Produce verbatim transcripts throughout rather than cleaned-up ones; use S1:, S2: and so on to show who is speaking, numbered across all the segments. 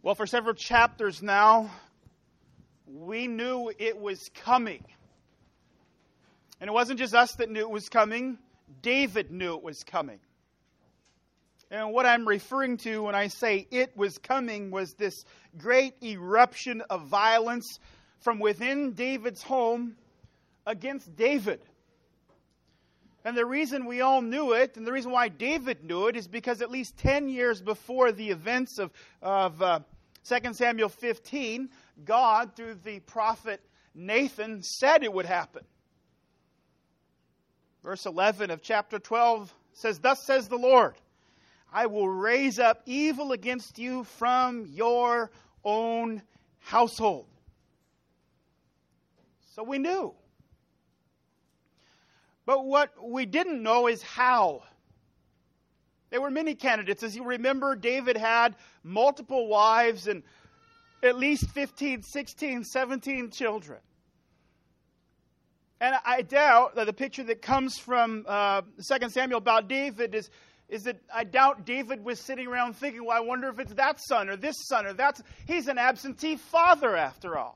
S1: Well, for several chapters now, we knew it was coming. And it wasn't just us that knew it was coming. David knew it was coming. And what I'm referring to when I say it was coming was this great eruption of violence from within David's home against David. And the reason we all knew it, and the reason why David knew it, is because at least ten years before the events of, of uh, Second Samuel fifteen, God, through the prophet Nathan, said it would happen. Verse eleven of chapter twelve says, "Thus says the Lord, I will raise up evil against you from your own household." So we knew. But what we didn't know is how. There were many candidates. As you remember, David had multiple wives and at least fifteen, sixteen, seventeen children. And I doubt that the picture that comes from uh, Second Samuel about David is, is that I doubt David was sitting around thinking, well, I wonder if it's that son or this son or that son. He's an absentee father after all.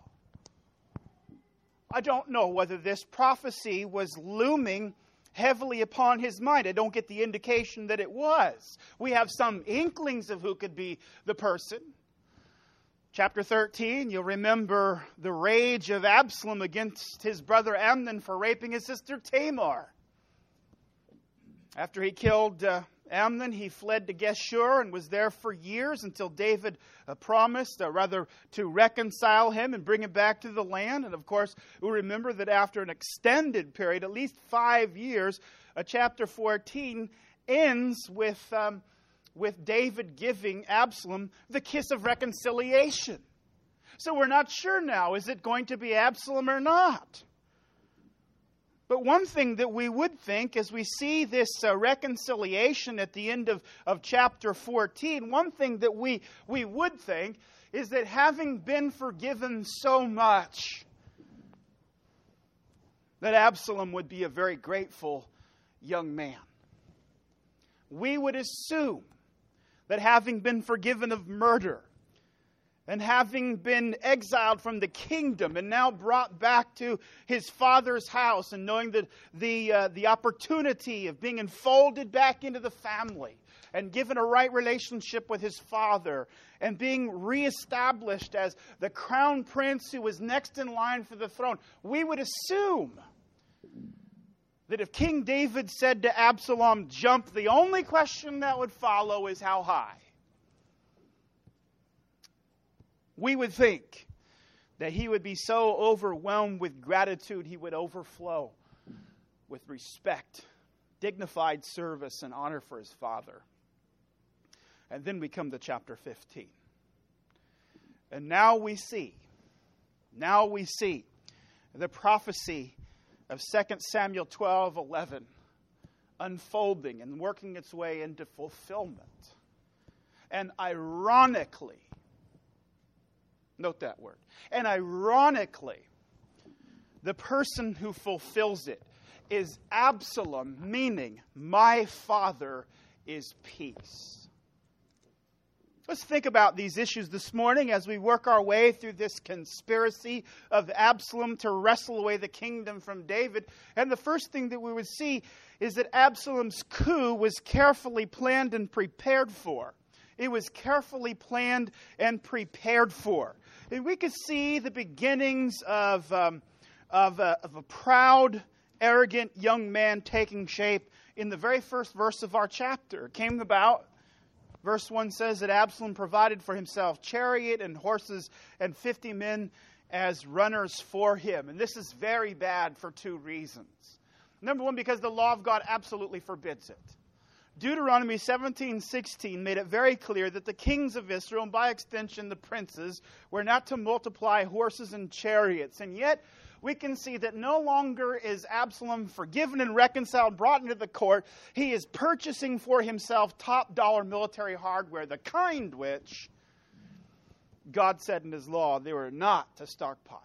S1: I don't know whether this prophecy was looming heavily upon his mind. I don't get the indication that it was. We have some inklings of who could be the person. Chapter thirteen, you'll remember the rage of Absalom against his brother Amnon for raping his sister Tamar. After he killed uh, Amnon, he fled to Geshur and was there for years until David uh, promised, uh, rather, to reconcile him and bring him back to the land. And of course, we remember that after an extended period, at least five years, uh, chapter fourteen ends with, um, with David giving Absalom the kiss of reconciliation. So we're not sure now, is it going to be Absalom or not? But one thing that we would think as we see this uh, reconciliation at the end of, of chapter fourteen, one thing that we, we would think is that having been forgiven so much, that Absalom would be a very grateful young man. We would assume that having been forgiven of murder, and having been exiled from the kingdom and now brought back to his father's house, and knowing that the uh, the opportunity of being enfolded back into the family and given a right relationship with his father and being reestablished as the crown prince who was next in line for the throne, we would assume that if King David said to Absalom, "Jump," the only question that would follow is how high. We would think that he would be so overwhelmed with gratitude, he would overflow with respect, dignified service, and honor for his father. And then we come to chapter fifteen. And now we see, now we see the prophecy of Second Samuel twelve eleven unfolding and working its way into fulfillment. And ironically, note that word. And ironically, the person who fulfills it is Absalom, meaning my father is peace. Let's think about these issues this morning as we work our way through this conspiracy of Absalom to wrestle away the kingdom from David. And the first thing that we would see is that Absalom's coup was carefully planned and prepared for. It was carefully planned and prepared for. And we could see the beginnings of, um, of, a, of a proud, arrogant young man taking shape in the very first verse of our chapter. It came about, verse one says that Absalom provided for himself chariot and horses and fifty men as runners for him. And this is very bad for two reasons. Number one, because the law of God absolutely forbids it. Deuteronomy seventeen sixteen made it very clear that the kings of Israel, and by extension the princes, were not to multiply horses and chariots. And yet we can see that no longer is Absalom forgiven and reconciled, brought into the court. He is purchasing for himself top dollar military hardware, the kind which God said in his law they were not to stockpile.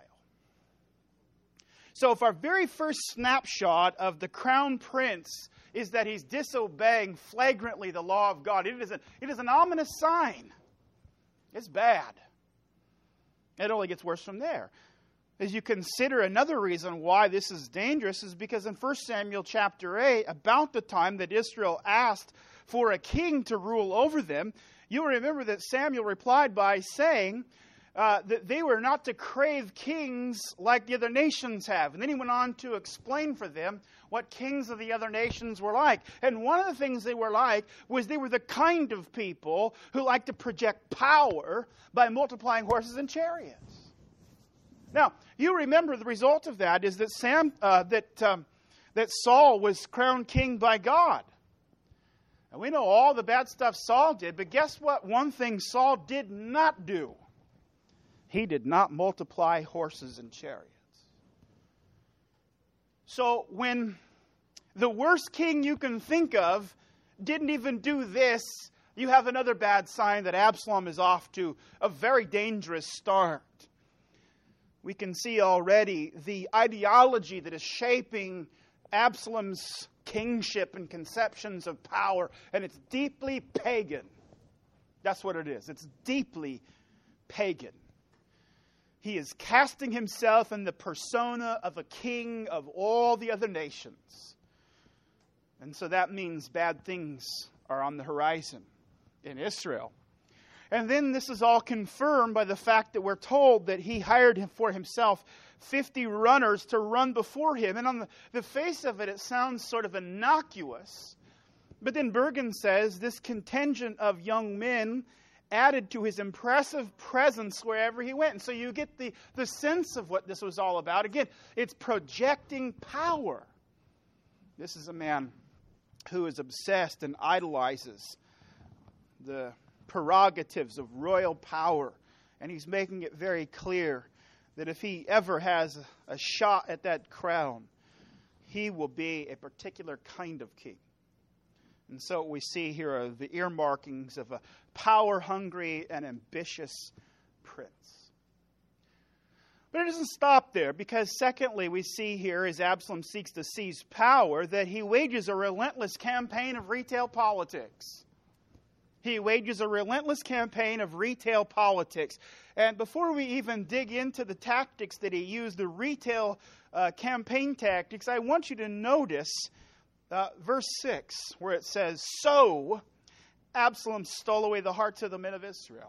S1: So if our very first snapshot of the crown prince is that he's disobeying flagrantly the law of God, it is, a, it is an ominous sign It's bad. It only gets worse from there. As you consider another reason why this is dangerous is because in First Samuel chapter eight, about the time that Israel asked for a king to rule over them, you'll remember that Samuel replied by saying uh, that they were not to crave kings like the other nations have. And then he went on to explain for them what kings of the other nations were like. And one of the things they were like was they were the kind of people who like to project power by multiplying horses and chariots. Now, you remember the result of that is that Sam, uh, that um, that Saul was crowned king by God. And we know all the bad stuff Saul did, but guess what? One thing Saul did not do. He did not multiply horses and chariots. So when the worst king you can think of didn't even do this, you have another bad sign that Absalom is off to a very dangerous start. We can see already the ideology that is shaping Absalom's kingship and conceptions of power, and it's deeply pagan. That's what it is. It's deeply pagan. He is casting himself in the persona of a king of all the other nations. And so that means bad things are on the horizon in Israel. And then this is all confirmed by the fact that we're told that he hired him for himself fifty runners to run before him. And on the, the face of it, it sounds sort of innocuous. But then Bergen says this contingent of young men added to his impressive presence wherever he went. And so you get the, the sense of what this was all about. Again, it's projecting power. This is a man who is obsessed and idolizes the prerogatives of royal power. And he's making it very clear that if he ever has a shot at that crown, he will be a particular kind of king. And so what we see here are the earmarkings of a power-hungry and ambitious prince. But it doesn't stop there, because secondly, we see here as Absalom seeks to seize power that he wages a relentless campaign of retail politics. He wages a relentless campaign of retail politics. And before we even dig into the tactics that he used, the retail uh, campaign tactics, I want you to notice uh, verse six, where it says, "So Absalom stole away the hearts of the men of Israel."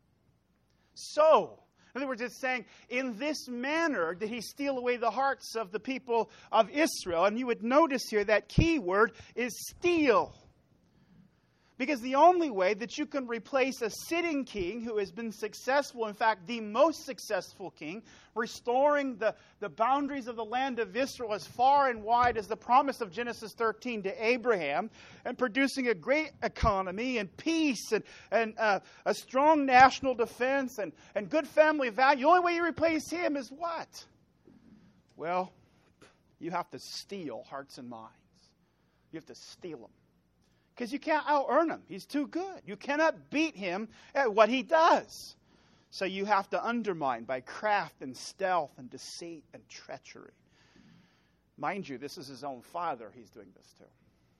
S1: So, in other words, it's saying, in this manner did he steal away the hearts of the people of Israel. And you would notice here that key word is steal. Because the only way that you can replace a sitting king who has been successful, in fact, the most successful king, restoring the, the boundaries of the land of Israel as far and wide as the promise of Genesis thirteen to Abraham, and producing a great economy and peace and, and uh, a strong national defense and, and good family value, the only way you replace him is what? Well, you have to steal hearts and minds. You have to steal them. Because you can't out-earn him. He's too good. You cannot beat him at what he does. So you have to undermine by craft and stealth and deceit and treachery. Mind you, this is his own father he's doing this to.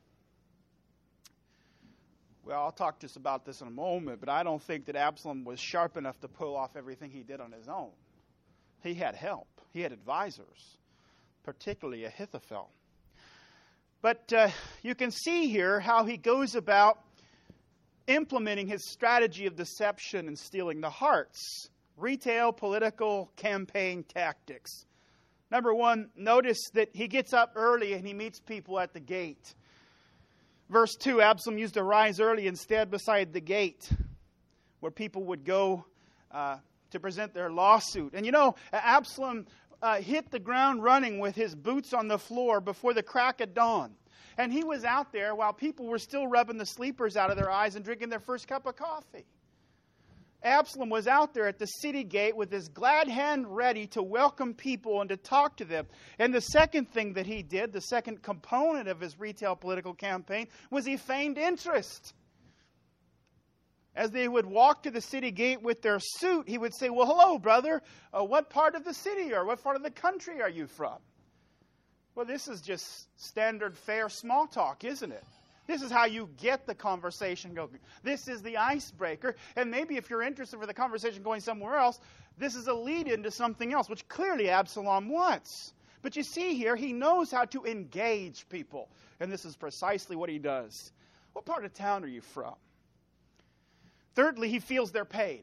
S1: Well, I'll talk just about this in a moment, but I don't think that Absalom was sharp enough to pull off everything he did on his own. He had help. He had advisors, particularly Ahithophel. But uh, you can see here how he goes about implementing his strategy of deception and stealing the hearts. Retail, political, campaign tactics. Number one, notice that he gets up early and he meets people at the gate. Verse two, Absalom used to rise early and stand beside the gate where people would go uh, to present their lawsuit. And you know, Absalom Uh, hit the ground running with his boots on the floor before the crack of dawn. And he was out there while people were still rubbing the sleepers out of their eyes and drinking their first cup of coffee. Absalom was out there at the city gate with his glad hand ready to welcome people and to talk to them. And the second thing that he did, the second component of his retail political campaign, was he feigned interest. As they would walk to the city gate with their suit, he would say, "Well, hello, brother. Uh, what part of the city or what part of the country are you from?" Well, this is just standard fare small talk, isn't it? This is how you get the conversation going. This is the icebreaker. And maybe if you're interested for the conversation going somewhere else, this is a lead into something else, which clearly Absalom wants. But you see here, he knows how to engage people. And this is precisely what he does. What part of town are you from? Thirdly, he feels their pain.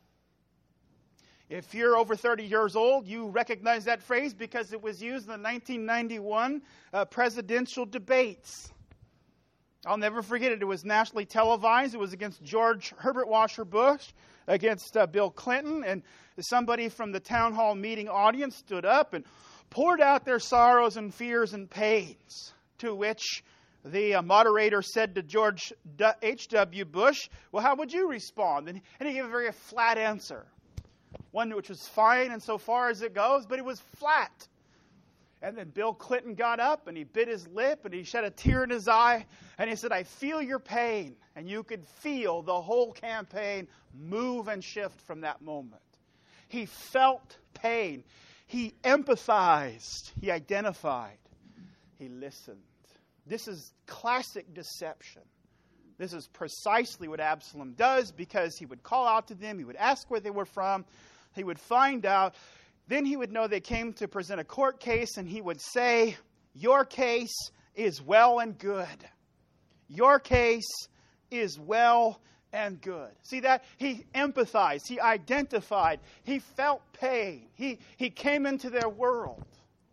S1: If you're over thirty years old, you recognize that phrase because it was used in the nineteen ninety-one uh, presidential debates. I'll never forget it. It was nationally televised. It was against George Herbert Walker Bush, against uh, Bill Clinton. And somebody from the town hall meeting audience stood up and poured out their sorrows and fears and pains, to which the uh, moderator said to George H W Bush, well, how would you respond? And, and he gave a very flat answer. One which was fine insofar as it goes, but it was flat. And then Bill Clinton got up and he bit his lip and he shed a tear in his eye and he said, I feel your pain. And you could feel the whole campaign move and shift from that moment. He felt pain. He empathized. He identified. He listened. This is classic deception. This is precisely what Absalom does, because he would call out to them. He would ask where they were from. He would find out. Then he would know they came to present a court case, and he would say, your case is well and good. Your case is well and good. See that? He empathized. He identified. He felt pain. He, he came into their world.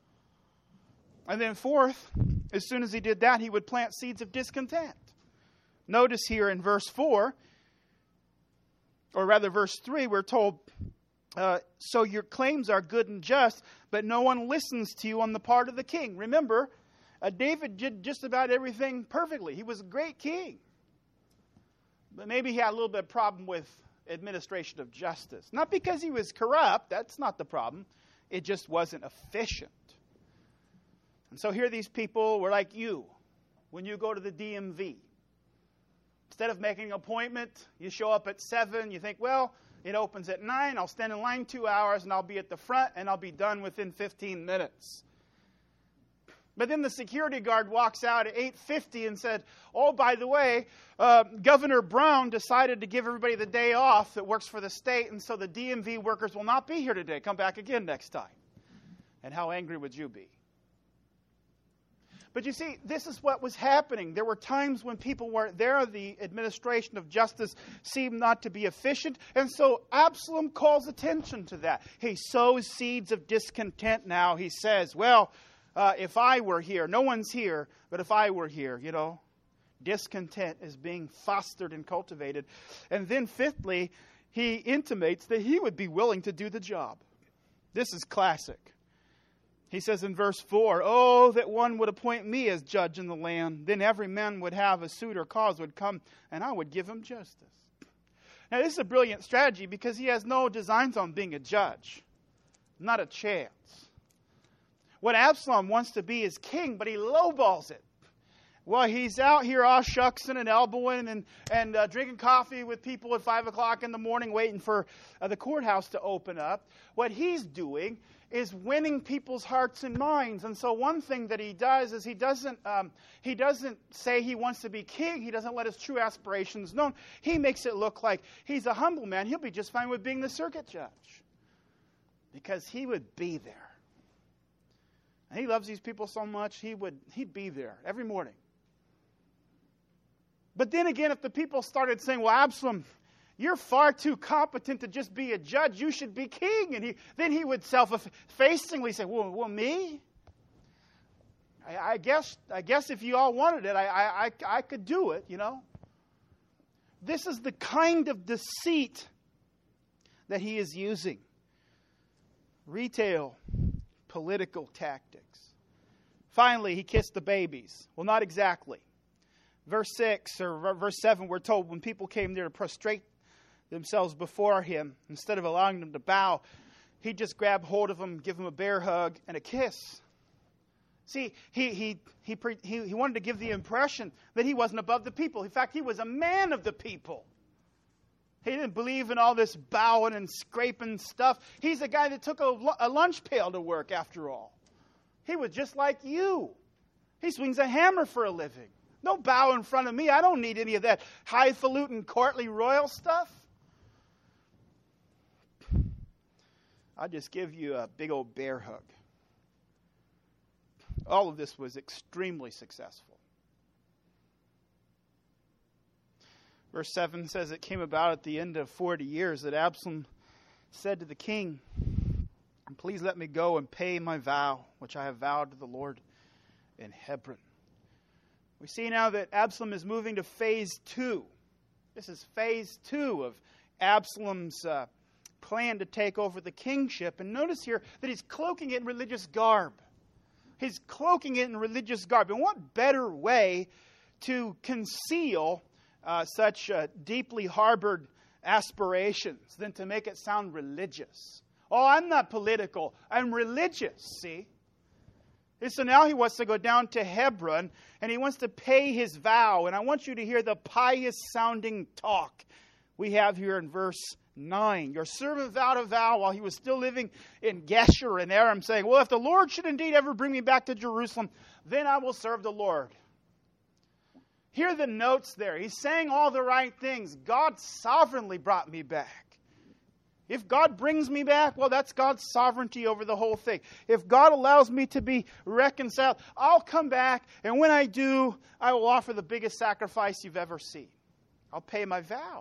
S1: And then fourth, as soon as he did that, he would plant seeds of discontent. Notice here in verse four, or rather verse three, we're told, uh, so your claims are good and just, but no one listens to you on the part of the king. Remember, uh, David did just about everything perfectly. He was a great king. But maybe he had a little bit of problem with administration of justice. Not because he was corrupt. That's not the problem. It just wasn't efficient. And so here these people were like you when you go to the D M V. Instead of making an appointment, you show up at seven. You think, well, it opens at nine. I'll stand in line two hours, and I'll be at the front, and I'll be done within fifteen minutes. But then the security guard walks out at eight fifty and said, oh, by the way, uh, Governor Brown decided to give everybody the day off that works for the state, and so the D M V workers will not be here today. Come back again next time. And how angry would you be? But you see, this is what was happening. There were times when people weren't there. The administration of justice seemed not to be efficient. And so Absalom calls attention to that. He sows seeds of discontent now. He says, well, uh, if I were here, no one's here, but if I were here, you know, discontent is being fostered and cultivated. And then fifthly, he intimates that he would be willing to do the job. This is classic. He says in verse four, oh, that one would appoint me as judge in the land. Then every man would have a suit or cause would come, and I would give him justice. Now, this is a brilliant strategy because he has no designs on being a judge. Not a chance. What Absalom wants to be is king, but he lowballs it. Well, he's out here all shucksing and elbowing and, and uh, drinking coffee with people at five o'clock in the morning waiting for uh, the courthouse to open up. What he's doing is winning people's hearts and minds. And so one thing that he does is he doesn't um, he doesn't say he wants to be king. He doesn't let his true aspirations known. He makes it look like he's a humble man. He'll be just fine with being the circuit judge because he would be there. And he loves these people so much, he would he'd be there every morning. But then again, if the people started saying, well, Absalom, you're far too competent to just be a judge. You should be king. And he, then he would self-effacingly say, well, well me? I, I guess I guess if you all wanted it, I, I, I could do it, you know. This is the kind of deceit that he is using. Retail, political tactics. Finally, he kissed the babies. Well, not exactly. Verse six or verse seven, we're told when people came there to prostrate themselves before him, instead of allowing them to bow, he just grabbed hold of them, give them a bear hug and a kiss. See, he he he he he wanted to give the impression that he wasn't above the people. In fact, he was a man of the people. He didn't believe in all this bowing and scraping stuff. He's a guy that took a, a lunch pail to work, after all. He was just like you. He swings a hammer for a living. Don't bow in front of me. I don't need any of that highfalutin, courtly, royal stuff. I'll just give you a big old bear hug. All of this was extremely successful. Verse seven says, it came about at the end of forty years that Absalom said to the king, please let me go and pay my vow, which I have vowed to the Lord in Hebron. We see now that Absalom is moving to phase two. This is phase two of Absalom's uh, plan to take over the kingship. And notice here that he's cloaking it in religious garb. He's cloaking it in religious garb. And what better way to conceal uh, such uh, deeply harbored aspirations than to make it sound religious? Oh, I'm not political. I'm religious, see? And so now he wants to go down to Hebron, and he wants to pay his vow. And I want you to hear the pious-sounding talk we have here in verse nine. Your servant vowed a vow while he was still living in Geshur in Aram, saying, well, if the Lord should indeed ever bring me back to Jerusalem, then I will serve the Lord. Hear the notes there. He's saying all the right things. God sovereignly brought me back. If God brings me back, well, that's God's sovereignty over the whole thing. If God allows me to be reconciled, I'll come back, and when I do, I will offer the biggest sacrifice you've ever seen. I'll pay my vow.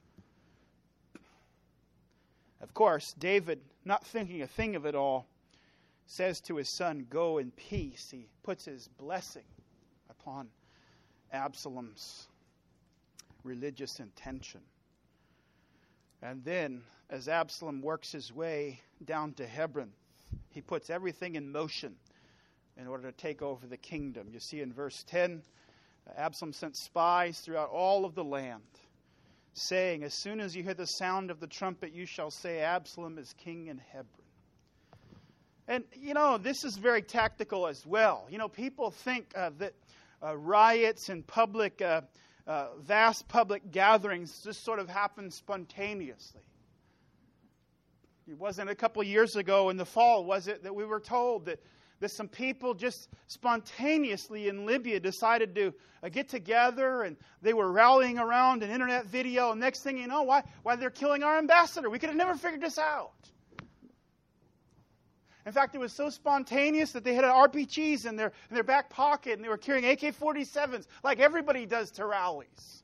S1: Of course, David, not thinking a thing of it all, says to his son, go in peace. He puts his blessing upon Absalom's religious intention. And then, as Absalom works his way down to Hebron, he puts everything in motion in order to take over the kingdom. You see in verse ten, Absalom sent spies throughout all of the land, saying, as soon as you hear the sound of the trumpet, you shall say, Absalom is king in Hebron. And, you know, this is very tactical as well. You know, people think uh, that uh, riots and public, uh, uh, vast public gatherings just sort of happen spontaneously. It wasn't a couple of years ago in the fall, was it, that we were told that, that some people just spontaneously in Libya decided to uh, get together, and they were rallying around an internet video, and next thing you know, why, why they're killing our ambassador. We could have never figured this out. In fact, it was so spontaneous that they had R P Gs in their, in their back pocket, and they were carrying A K forty-sevens like everybody does to rallies.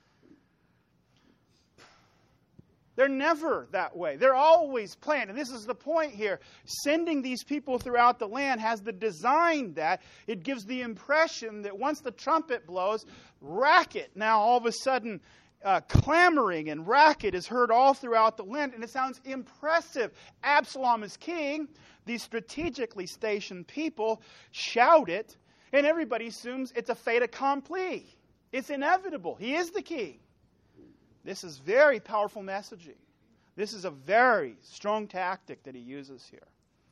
S1: They're never that way. They're always planned. And this is the point here. Sending these people throughout the land has the design that it gives the impression that once the trumpet blows, racket now all of a sudden uh, clamoring and racket is heard all throughout the land. And it sounds impressive. Absalom is king. These strategically stationed people shout it. And everybody assumes it's a fait accompli. It's inevitable. He is the king. This is very powerful messaging. This is a very strong tactic that he uses here.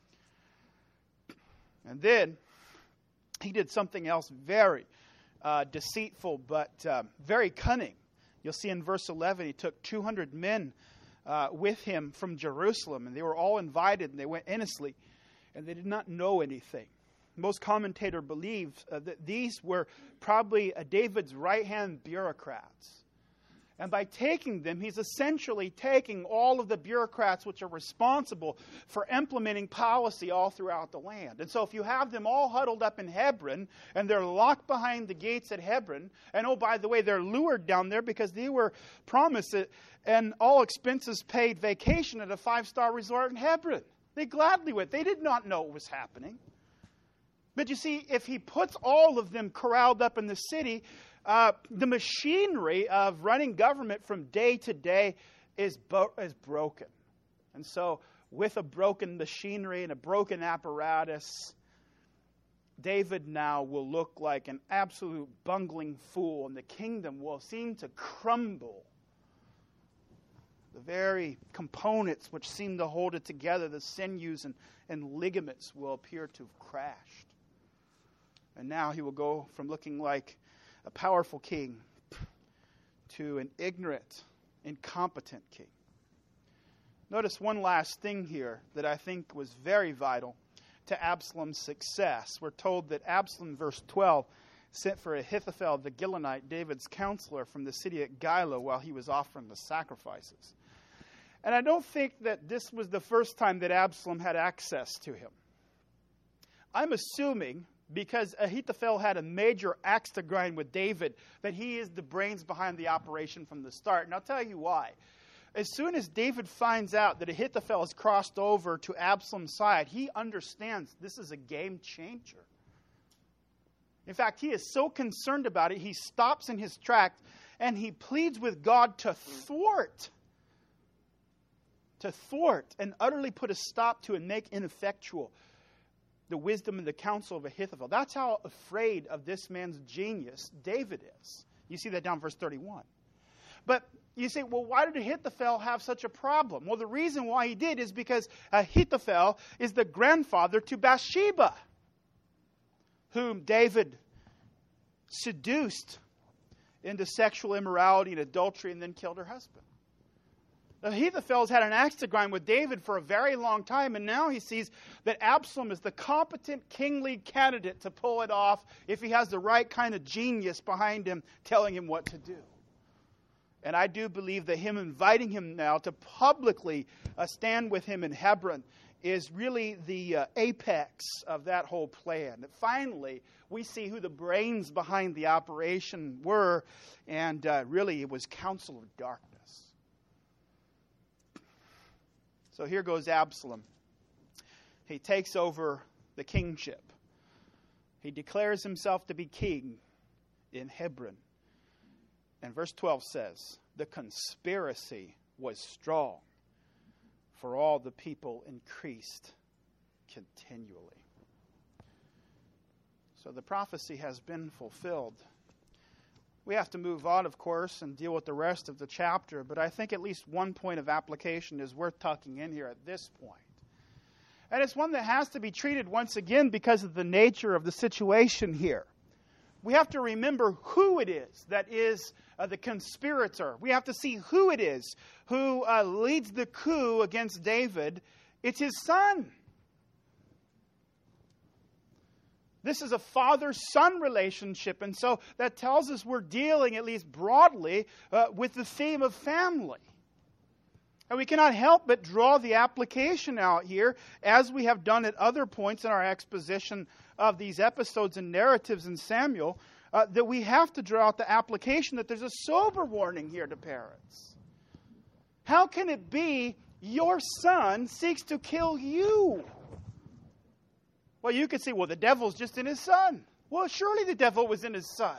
S1: And then he did something else very uh, deceitful, but uh, very cunning. You'll see in verse eleven, he took two hundred men uh, with him from Jerusalem, and they were all invited, and they went innocently, and they did not know anything. Most commentators believe uh, that these were probably uh, David's right-hand bureaucrats. And by taking them, he's essentially taking all of the bureaucrats which are responsible for implementing policy all throughout the land. And so if you have them all huddled up in Hebron, and they're locked behind the gates at Hebron, and oh, by the way, they're lured down there because they were promised an all expenses paid vacation at a five-star resort in Hebron. They gladly went. They did not know what was happening. But you see, if he puts all of them corralled up in the city, Uh, the machinery of running government from day to day is, bo- is broken. And so, with a broken machinery and a broken apparatus, David now will look like an absolute bungling fool, and the kingdom will seem to crumble. The very components which seem to hold it together, the sinews and, and ligaments, will appear to have crashed. And now he will go from looking like a powerful king to an ignorant, incompetent king. Notice one last thing here that I think was very vital to Absalom's success. We're told that Absalom, verse twelve, sent for Ahithophel the Gilonite, David's counselor, from the city at Gilo while he was offering the sacrifices. And I don't think that this was the first time that Absalom had access to him. I'm assuming, because Ahithophel had a major axe to grind with David, that he is the brains behind the operation from the start. And I'll tell you why. As soon as David finds out that Ahithophel has crossed over to Absalom's side, he understands this is a game changer. In fact, he is so concerned about it, he stops in his tracks and he pleads with God to thwart, to thwart and utterly put a stop to and make ineffectual the wisdom and the counsel of Ahithophel. That's how afraid of this man's genius David is. You see that down in verse thirty-one. But you say, well, why did Ahithophel have such a problem? Well, the reason why he did is because Ahithophel is the grandfather to Bathsheba, whom David seduced into sexual immorality and adultery and then killed her husband. Ahithophel's had an axe to grind with David for a very long time, and now he sees that Absalom is the competent kingly candidate to pull it off if he has the right kind of genius behind him telling him what to do. And I do believe that him inviting him now to publicly uh, stand with him in Hebron is really the uh, apex of that whole plan. That finally, we see who the brains behind the operation were, and uh, really it was counsel of darkness. So here goes Absalom. He takes over the kingship. He declares himself to be king in Hebron. And verse twelve says, the conspiracy was strong, for all the people increased continually. So the prophecy has been fulfilled. We have to move on, of course, and deal with the rest of the chapter, but I think at least one point of application is worth tucking in here at this point. And it's one that has to be treated once again because of the nature of the situation here. We have to remember who it is that is uh, the conspirator. We have to see who it is who uh, leads the coup against David. It's his son. This is a father-son relationship, and so that tells us we're dealing, at least broadly, uh, with the theme of family. And we cannot help but draw the application out here, as we have done at other points in our exposition of these episodes and narratives in Samuel, uh, that we have to draw out the application that there's a sober warning here to parents. How can it be your son seeks to kill you? Well, you could say, well, the devil's just in his son. Well, surely the devil was in his son.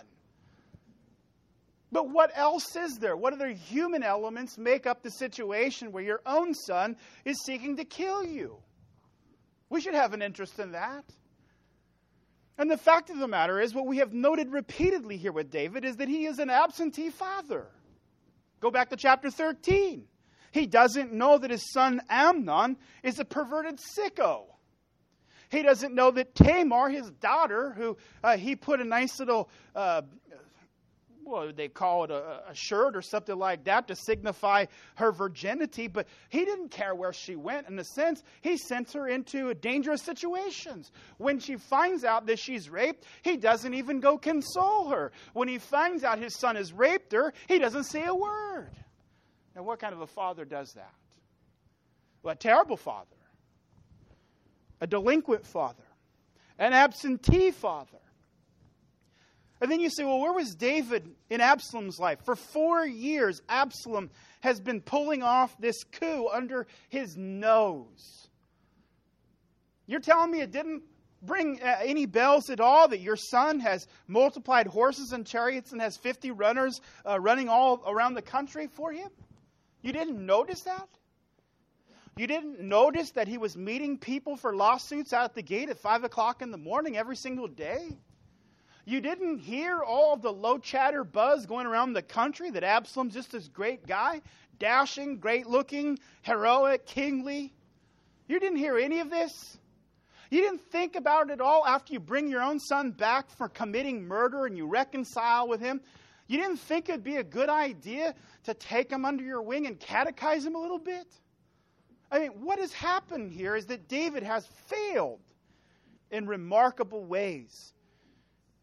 S1: But what else is there? What other human elements make up the situation where your own son is seeking to kill you? We should have an interest in that. And the fact of the matter is, what we have noted repeatedly here with David is that he is an absentee father. Go back to chapter thirteen. He doesn't know that his son Amnon is a perverted sicko. He doesn't know that Tamar, his daughter, who uh, he put a nice little, uh, what would they call it, a, a shirt or something like that to signify her virginity, but he didn't care where she went. In a sense, he sent her into dangerous situations. When she finds out that she's raped, he doesn't even go console her. When he finds out his son has raped her, he doesn't say a word. Now, what kind of a father does that? Well, a terrible father. A delinquent father, an absentee father. And then you say, well, where was David in Absalom's life? For four years, Absalom has been pulling off this coup under his nose. You're telling me it didn't bring uh, any bells at all that your son has multiplied horses and chariots and has fifty runners uh, running all around the country for him? You didn't notice that? You didn't notice that he was meeting people for lawsuits out the gate at five o'clock in the morning every single day? You didn't hear all the low chatter buzz going around the country that Absalom's just this great guy, dashing, great-looking, heroic, kingly? You didn't hear any of this? You didn't think about it at all after you bring your own son back for committing murder and you reconcile with him? You didn't think it'd be a good idea to take him under your wing and catechize him a little bit? I mean, what has happened here is that David has failed in remarkable ways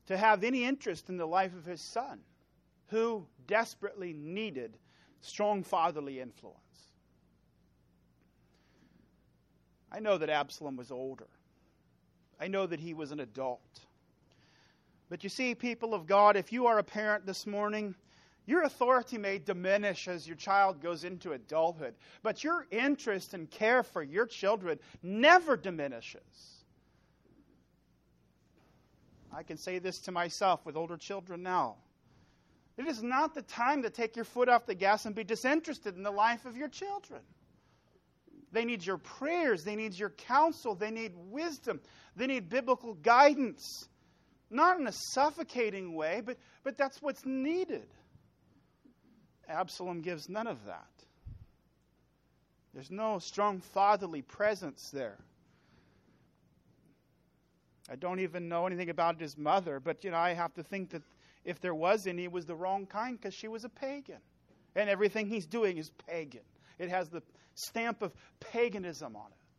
S1: to have any interest in the life of his son, who desperately needed strong fatherly influence. I know that Absalom was older. I know that he was an adult. But you see, people of God, if you are a parent this morning, your authority may diminish as your child goes into adulthood, but your interest and care for your children never diminishes. I can say this to myself with older children now. It is not the time to take your foot off the gas and be disinterested in the life of your children. They need your prayers. They need your counsel. They need wisdom. They need biblical guidance. Not in a suffocating way, but, but that's what's needed. Absalom gives none of that. There's no strong fatherly presence there. I don't even know anything about his mother, but you know, I have to think that if there was any, it was the wrong kind because she was a pagan. And everything he's doing is pagan. It has the stamp of paganism on it.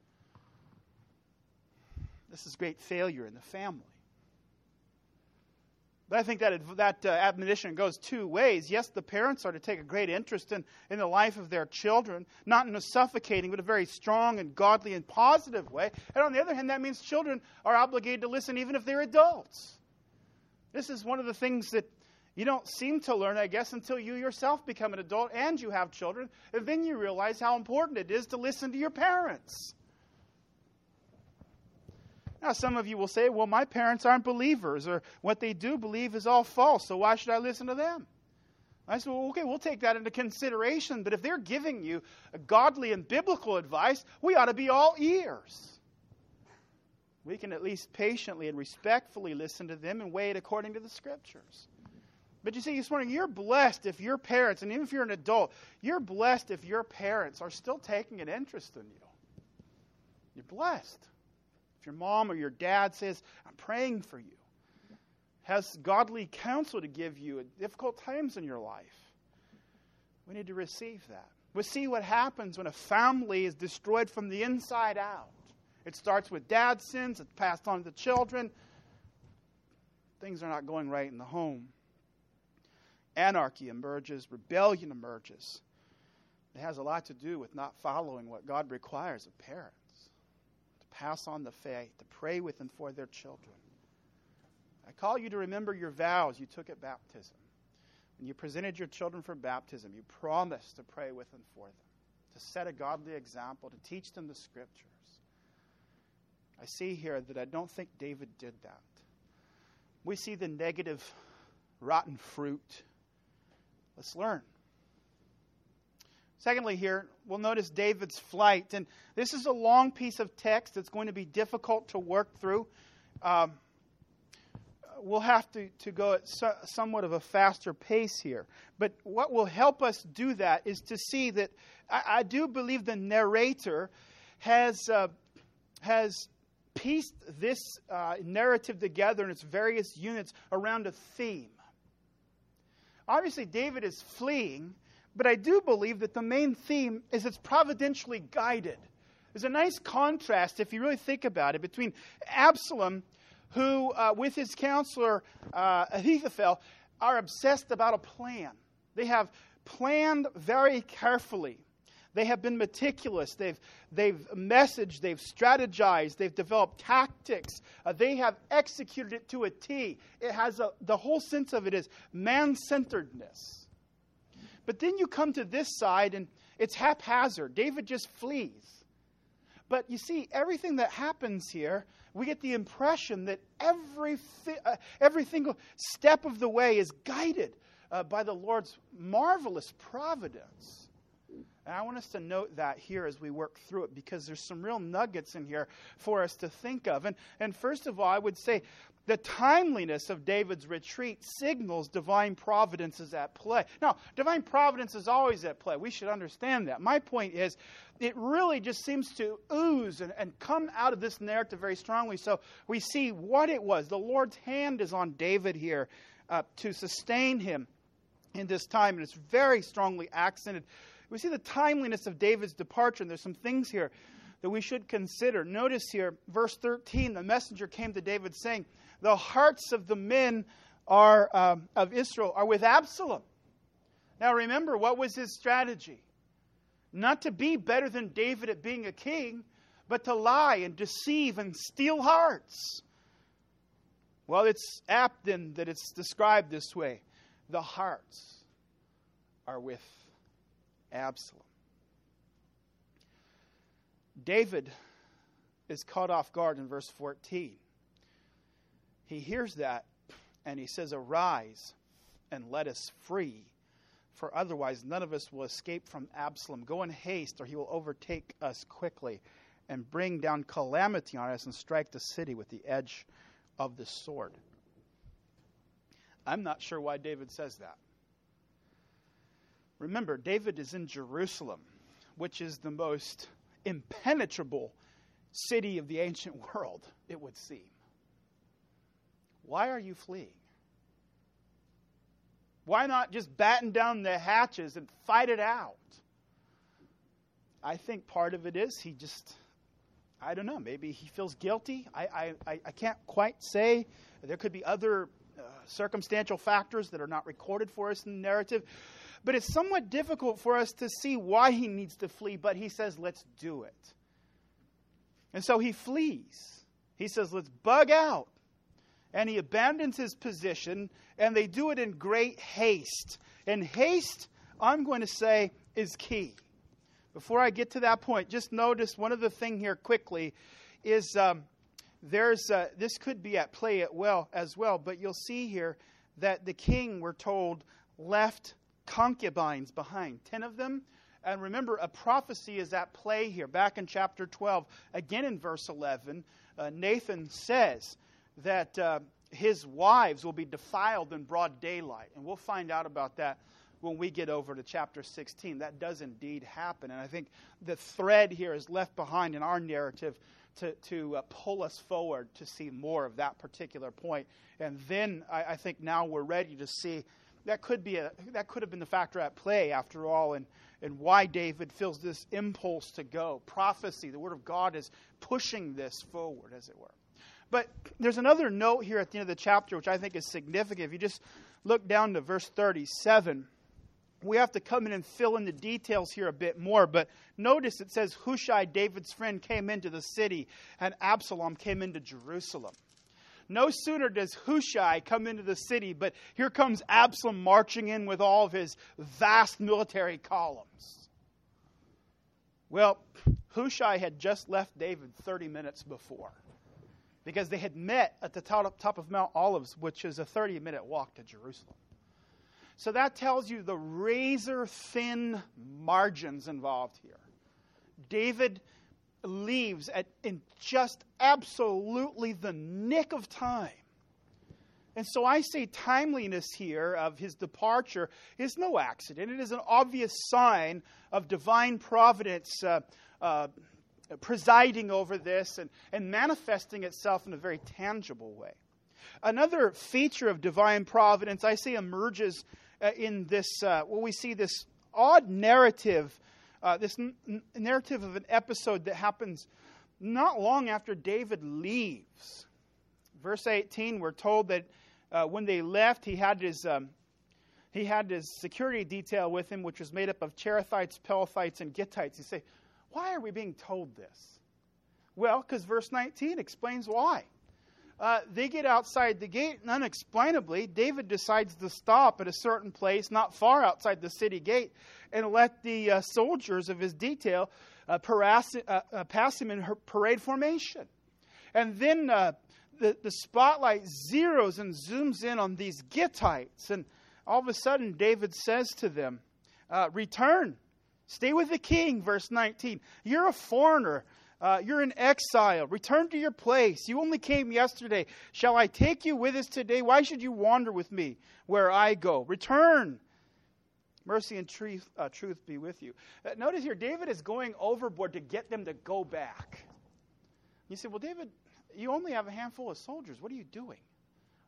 S1: This is great failure in the family. But I think that that uh, admonition goes two ways. Yes, the parents are to take a great interest in, in the life of their children, not in a suffocating, but a very strong and godly and positive way. And on the other hand, that means children are obligated to listen even if they're adults. This is one of the things that you don't seem to learn, I guess, until you yourself become an adult and you have children. And then you realize how important it is to listen to your parents. Now, some of you will say, well, my parents aren't believers, or what they do believe is all false, so why should I listen to them? I said, well, okay, we'll take that into consideration, but if they're giving you a godly and biblical advice, we ought to be all ears. We can at least patiently and respectfully listen to them and weigh it according to the Scriptures. But you see, this morning, you're blessed if your parents, and even if you're an adult, you're blessed if your parents are still taking an interest in you. You're blessed. If your mom or your dad says, I'm praying for you, has godly counsel to give you at difficult times in your life, we need to receive that. We see what happens when a family is destroyed from the inside out. It starts with dad's sins, it's passed on to the children. Things are not going right in the home. Anarchy emerges, rebellion emerges. It has a lot to do with not following what God requires of parents. To pass on the faith, to pray with and for their children. I call you to remember your vows you took at baptism. When you presented your children for baptism, you promised to pray with and for them, to set a godly example, to teach them the Scriptures. I see here that I don't think David did that. We see the negative, rotten fruit. Let's learn. Secondly here, we'll notice David's flight. And this is a long piece of text that's going to be difficult to work through. Um, we'll have to, to go at so, somewhat of a faster pace here. But what will help us do that is to see that I, I do believe the narrator has, uh, has pieced this uh, narrative together in its various units around a theme. Obviously, David is fleeing, but I do believe that the main theme is it's providentially guided. There's a nice contrast, if you really think about it, between Absalom, who, uh, with his counselor uh, Ahithophel, are obsessed about a plan. They have planned very carefully. They have been meticulous. They've, they've messaged, they've strategized, they've developed tactics. Uh, they have executed it to a T. It has a, the whole sense of it is man-centeredness. But then you come to this side and it's haphazard. David just flees. But you see, everything that happens here, we get the impression that every, uh, every single step of the way is guided uh, by the Lord's marvelous providence. And I want us to note that here as we work through it, because there's some real nuggets in here for us to think of. And, and first of all, I would say the timeliness of David's retreat signals divine providence is at play. Now, divine providence is always at play. We should understand that. My point is, it really just seems to ooze and, and come out of this narrative very strongly. So we see what it was. The Lord's hand is on David here uh, to sustain him in this time. And it's very strongly accented. we see the timeliness of David's departure, and there's some things here that we should consider. Notice here, verse thirteen, the messenger came to David saying, the hearts of the men are um, of Israel are with Absalom. Now remember, what was his strategy? Not to be better than David at being a king, but to lie and deceive and steal hearts. Well, it's apt then that it's described this way. The hearts are with Absalom. David is caught off guard in verse fourteen. He hears that and he says, arise and let us free, for otherwise none of us will escape from Absalom. Go in haste, or he will overtake us quickly and bring down calamity on us and strike the city with the edge of the sword. I'm not sure why David says that. Remember, David is in Jerusalem, which is the most impenetrable city of the ancient world, it would seem. Why are you fleeing? Why not just batten down the hatches and fight it out? I think part of it is he just, I don't know, maybe he feels guilty. I, I, I can't quite say. There could be other uh, circumstantial factors that are not recorded for us in the narrative. But it's somewhat difficult for us to see why he needs to flee, but he says, let's do it. And so he flees. He says, let's bug out. And he abandons his position, and they do it in great haste. And haste, I'm going to say, is key. Before I get to that point, just notice one other thing here quickly is um, there's uh, this could be at play at well as well, but you'll see here that the king, we're told, left concubines behind, ten of them. And remember, a prophecy is at play here. Back in chapter twelve, again in verse eleven, uh, Nathan says that uh, his wives will be defiled in broad daylight. And we'll find out about that when we get over to chapter sixteen. That does indeed happen. And I think the thread here is left behind in our narrative to, to uh, pull us forward to see more of that particular point. And then I, I think now we're ready to see that could be a that could have been the factor at play after all, and, and why David feels this impulse to go. Prophecy, the Word of God is pushing this forward, as it were. But there's another note here at the end of the chapter which I think is significant. If you just look down to verse thirty-seven, we have to come in and fill in the details here a bit more. But notice it says, Hushai, David's friend, came into the city, and Absalom came into Jerusalem. No sooner does Hushai come into the city, but here comes Absalom marching in with all of his vast military columns. Well, Hushai had just left David thirty minutes before, because they had met at the top of Mount Olives, which is a thirty-minute walk to Jerusalem. So that tells you the razor-thin margins involved here. David leaves at in just absolutely the nick of time. And so I say timeliness here of his departure is no accident. It is an obvious sign of divine providence uh, uh, presiding over this and, and manifesting itself in a very tangible way. Another feature of divine providence, I say, emerges uh, in this, uh, well, we see this odd narrative, uh, this n- narrative of an episode that happens not long after David leaves. Verse eighteen, we're told that uh, when they left, he had his um, he had his security detail with him, which was made up of Cherethites, Pelethites, and Gittites. You say, why are we being told this? Well, because verse nineteen explains why. Uh, they get outside the gate, and unexplainably, David decides to stop at a certain place not far outside the city gate and let the uh, soldiers of his detail uh, paras- uh, uh, pass him in her parade formation. And then uh, the, the spotlight zeroes and zooms in on these Gittites, and all of a sudden David says to them, uh, return, stay with the king, verse nineteen. You're a foreigner. Uh, you're in exile. Return to your place. You only came yesterday. Shall I take you with us today? Why should you wander with me where I go? Return. Mercy and truth, uh, truth be with you. Uh, notice here, David is going overboard to get them to go back. You say, well, David, you only have a handful of soldiers. What are you doing?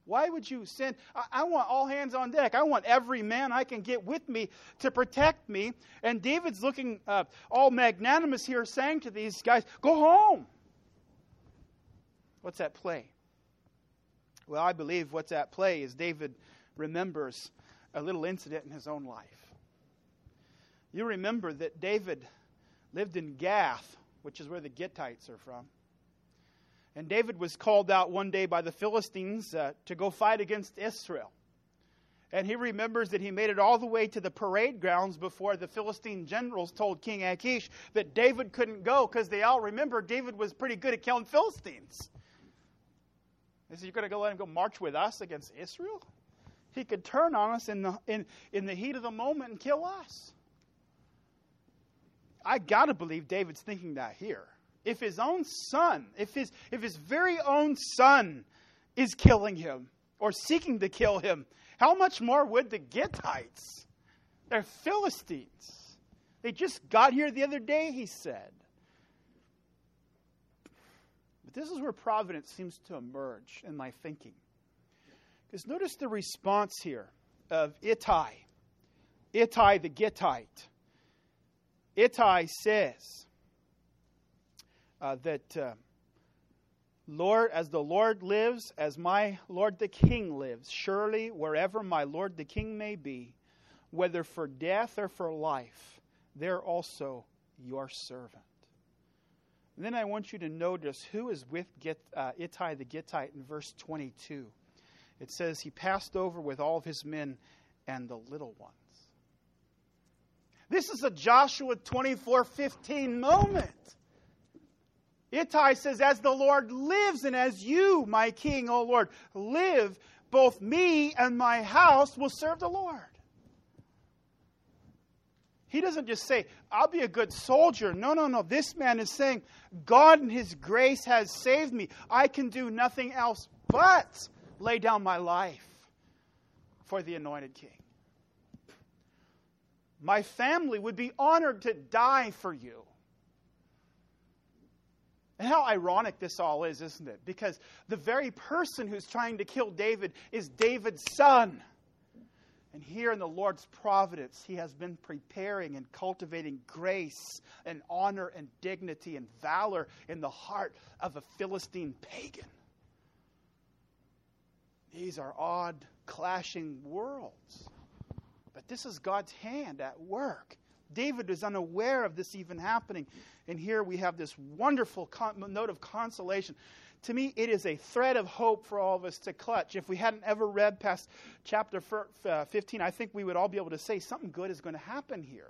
S1: Why would you send? I, I want all hands on deck. I want every man I can get with me to protect me. And David's looking uh, all magnanimous here, saying to these guys, go home. What's at play? Well, I believe what's at play is David remembers a little incident in his own life. You remember that David lived in Gath, which is where the Gittites are from. And David was called out one day by the Philistines uh, to go fight against Israel. And he remembers that he made it all the way to the parade grounds before the Philistine generals told King Achish that David couldn't go, because they all remember David was pretty good at killing Philistines. They said, you're going to go let him go march with us against Israel? He could turn on us in the, in, in the heat of the moment and kill us. I got to believe David's thinking that here. If his own son, if his, if his very own son is killing him or seeking to kill him, how much more would the Gittites? They're Philistines. They just got here the other day, he said. But this is where providence seems to emerge in my thinking. Because notice the response here of Ittai. Ittai the Gittite. Ittai says uh, that, uh, Lord, as the Lord lives, as my Lord the King lives, surely wherever my Lord the King may be, whether for death or for life, there also your servant. And then I want you to notice who is with Git, uh, Ittai the Gittite in verse twenty-two. It says, he passed over with all of his men and the little ones. This is a Joshua twenty-four fifteen moment. Ittai says, as the Lord lives and as you, my king, O Lord, live, both me and my house will serve the Lord. He doesn't just say, I'll be a good soldier. No, no, no. This man is saying, God in His grace has saved me. I can do nothing else but lay down my life for the anointed king. My family would be honored to die for you. And how ironic this all is, isn't it? Because the very person who's trying to kill David is David's son. And here in the Lord's providence, He has been preparing and cultivating grace and honor and dignity and valor in the heart of a Philistine pagan. These are odd, clashing worlds. But this is God's hand at work. David is unaware of this even happening. And here we have this wonderful con- note of consolation. To me, it is a thread of hope for all of us to clutch. If we hadn't ever read past chapter fifteen, I think we would all be able to say something good is going to happen here.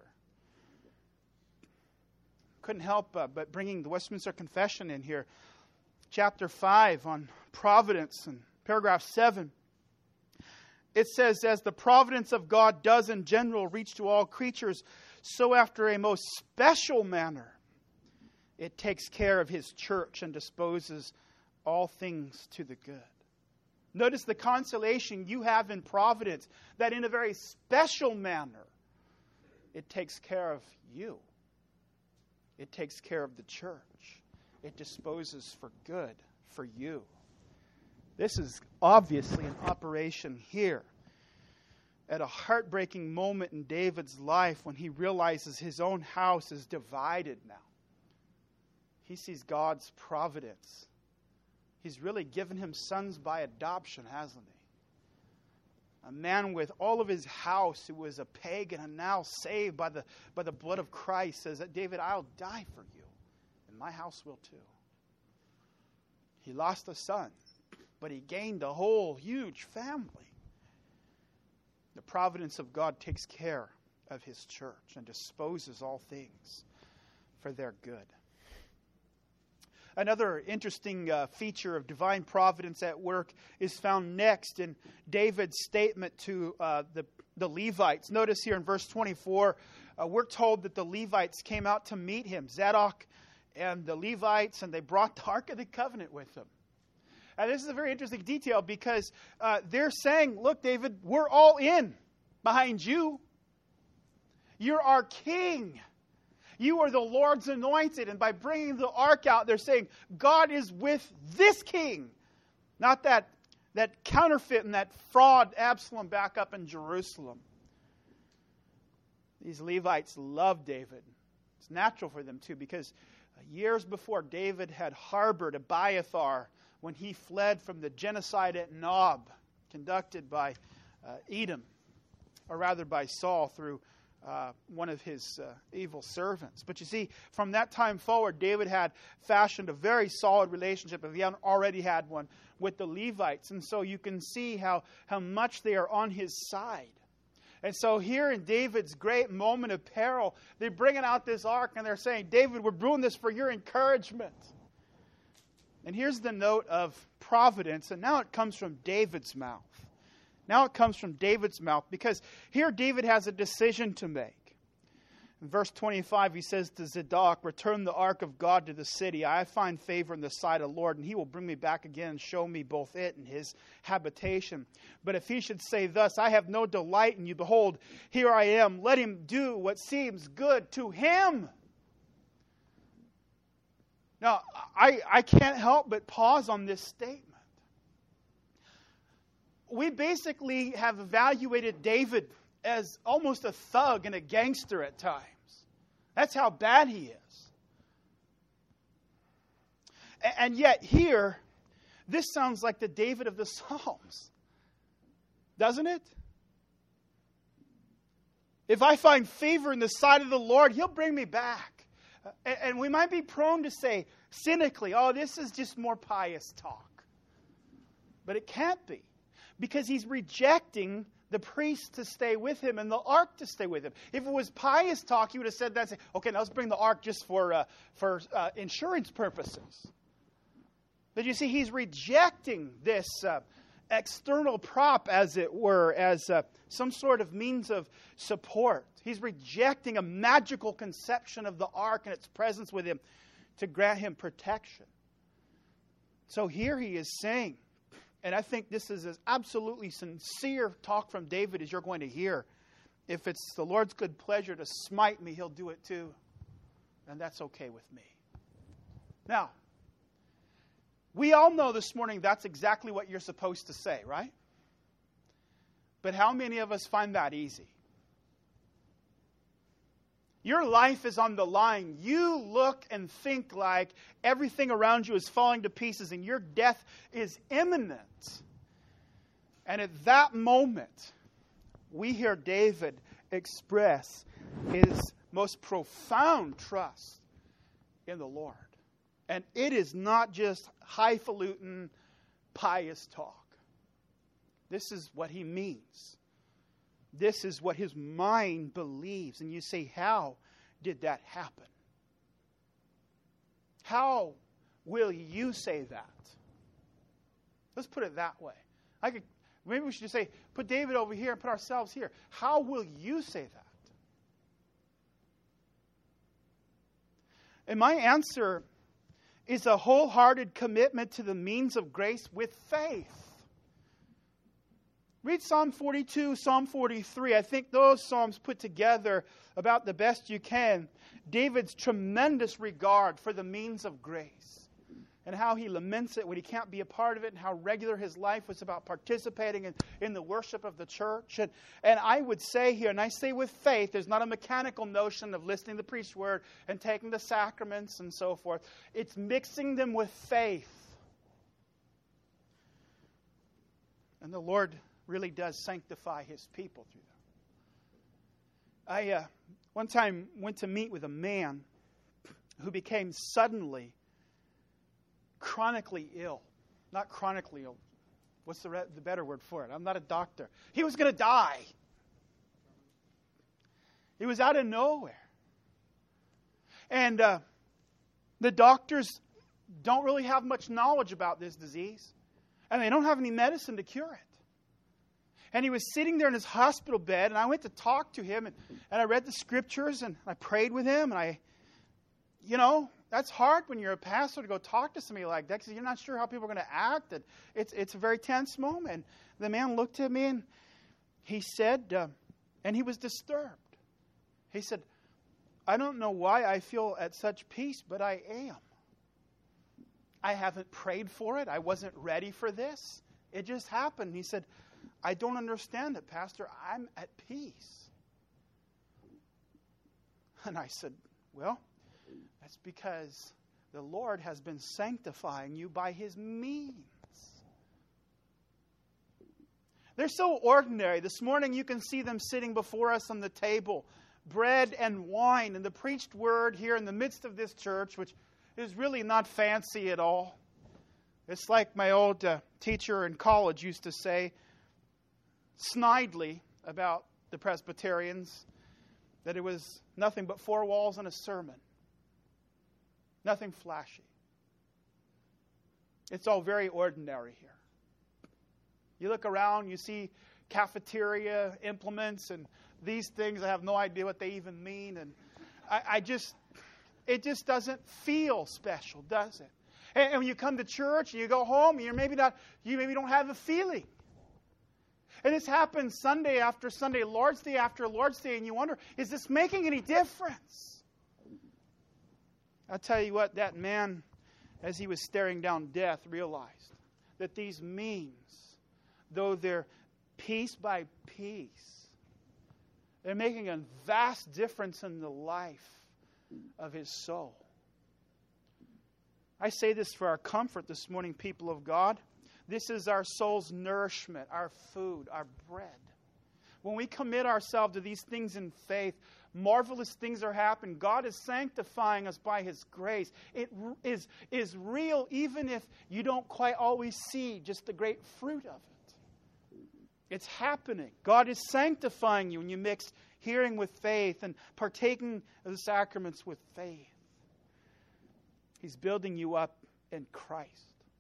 S1: Couldn't help uh, but bringing the Westminster Confession in here. Chapter five on providence and paragraph seven. It says, as the providence of God does in general reach to all creatures, so after a most special manner, it takes care of His church and disposes all things to the good. Notice the consolation you have in providence, that in a very special manner, it takes care of you. It takes care of the church. It disposes for good for you. This is obviously an operation here at a heartbreaking moment in David's life when he realizes his own house is divided now. He sees God's providence. He's really given him sons by adoption, hasn't he? A man with all of his house who was a pagan and now saved by the, by the blood of Christ says that, David, I'll die for you, and my house will too. He lost a son, but he gained a whole huge family. The providence of God takes care of His church and disposes all things for their good. Another interesting uh, feature of divine providence at work is found next in David's statement to uh, the, the Levites. Notice here in verse twenty-four, uh, we're told that the Levites came out to meet him, Zadok and the Levites, and they brought the Ark of the Covenant with them. And this is a very interesting detail because uh, they're saying, look, David, we're all in behind you. You're our king. You are the Lord's anointed. And by bringing the ark out, they're saying, God is with this king. Not that that counterfeit and that fraud Absalom back up in Jerusalem. These Levites loved David. It's natural for them to, because years before, David had harbored Abiathar when he fled from the genocide at Nob, conducted by uh, Edom, or rather by Saul through uh, one of his uh, evil servants. But you see, from that time forward, David had fashioned a very solid relationship, if he hadn't already had one, with the Levites. And so you can see how, how much they are on his side. And so here in David's great moment of peril, they're bringing out this ark and they're saying, David, we're doing this for your encouragement. And here's the note of providence, and now it comes from David's mouth. Now it comes from David's mouth, because here David has a decision to make. In verse twenty-five, he says to Zadok, return the ark of God to the city. I find favor in the sight of the Lord, and he will bring me back again and show me both it and his habitation. But if he should say thus, I have no delight in you, behold, here I am. Let him do what seems good to him. Now, I, I can't help but pause on this statement. We basically have evaluated David as almost a thug and a gangster at times. That's how bad he is. And yet here, this sounds like the David of the Psalms. Doesn't it? If I find favor in the sight of the Lord, he'll bring me back. And we might be prone to say cynically, oh, this is just more pious talk. But it can't be. Because he's rejecting the priest to stay with him and the ark to stay with him. If it was pious talk, he would have said that. Say, okay, now let's bring the ark just for uh, for uh, insurance purposes. But you see, he's rejecting this uh, external prop, as it were, as uh, some sort of means of support. He's rejecting a magical conception of the ark and its presence with him to grant him protection. So here he is saying, and I think this is as absolutely sincere talk from David as you're going to hear. If it's the Lord's good pleasure to smite me, he'll do it too. And that's okay with me. Now, we all know this morning that's exactly what you're supposed to say, right? But how many of us find that easy? Your life is on the line. You look and think like everything around you is falling to pieces and your death is imminent. And at that moment, we hear David express his most profound trust in the Lord. And it is not just highfalutin, pious talk. This is what he means. This is what his mind believes. And you say, how did that happen? How will you say that? Let's put it that way. I could, maybe we should just say, put David over here and put ourselves here. How will you say that? And my answer is a wholehearted commitment to the means of grace with faith. Read Psalm forty-two, Psalm forty-three. I think those psalms put together about the best you can David's tremendous regard for the means of grace and how he laments it when he can't be a part of it and how regular his life was about participating in, in the worship of the church. And, and I would say here, and I say with faith, there's not a mechanical notion of listening to the preached word and taking the sacraments and so forth. It's mixing them with faith. And the Lord really does sanctify his people through them. I uh, one time went to meet with a man who became suddenly chronically ill. Not chronically ill. What's the, re- the better word for it? I'm not a doctor. He was going to die. It was out of nowhere. And uh, the doctors don't really have much knowledge about this disease. And they don't have any medicine to cure it. And he was sitting there in his hospital bed, and I went to talk to him, and, and I read the scriptures, and I prayed with him, and I, you know, that's hard when you're a pastor to go talk to somebody like that, because you're not sure how people are going to act, and it's, it's a very tense moment. The man looked at me, and he said, uh, and he was disturbed. He said, I don't know why I feel at such peace, but I am. I haven't prayed for it. I wasn't ready for this. It just happened. He said, I don't understand it, Pastor. I'm at peace. And I said, well, that's because the Lord has been sanctifying you by His means. They're so ordinary. This morning you can see them sitting before us on the table, bread and wine, and the preached word here in the midst of this church, which is really not fancy at all. It's like my old uh, teacher in college used to say, snidely about the Presbyterians, that it was nothing but four walls and a sermon. Nothing flashy. It's all very ordinary here. You look around, you see cafeteria implements and these things. I have no idea what they even mean. And I, I just, it just doesn't feel special, does it? And, and when you come to church and you go home, you're maybe not, you maybe don't have a feeling. And this happens Sunday after Sunday, Lord's Day after Lord's Day, and you wonder, is this making any difference? I'll tell you what, that man, as he was staring down death, realized that these means, though they're piece by piece, they're making a vast difference in the life of his soul. I say this for our comfort this morning, people of God. This is our soul's nourishment, our food, our bread. When we commit ourselves to these things in faith, marvelous things are happening. God is sanctifying us by His grace. It is, is real even if you don't quite always see just the great fruit of it. It's happening. God is sanctifying you when you mix hearing with faith and partaking of the sacraments with faith. He's building you up in Christ.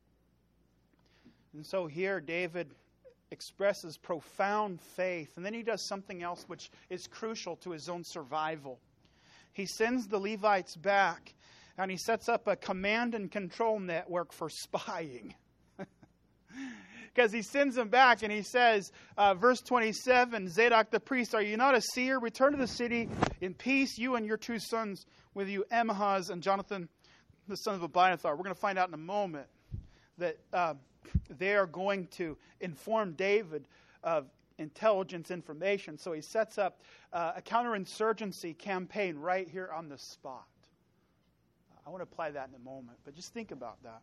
S1: And so here David expresses profound faith. And then he does something else which is crucial to his own survival. He sends the Levites back and he sets up a command and control network for spying. Because he sends them back and he says, uh, verse twenty-seven, Zadok the priest, are you not a seer? Return to the city in peace, you and your two sons with you, Ahimaaz and Jonathan, the son of Abiathar. We're going to find out in a moment that uh, they are going to inform David of intelligence information. So he sets up uh, a counterinsurgency campaign right here on the spot. I want to apply that in a moment, but just think about that.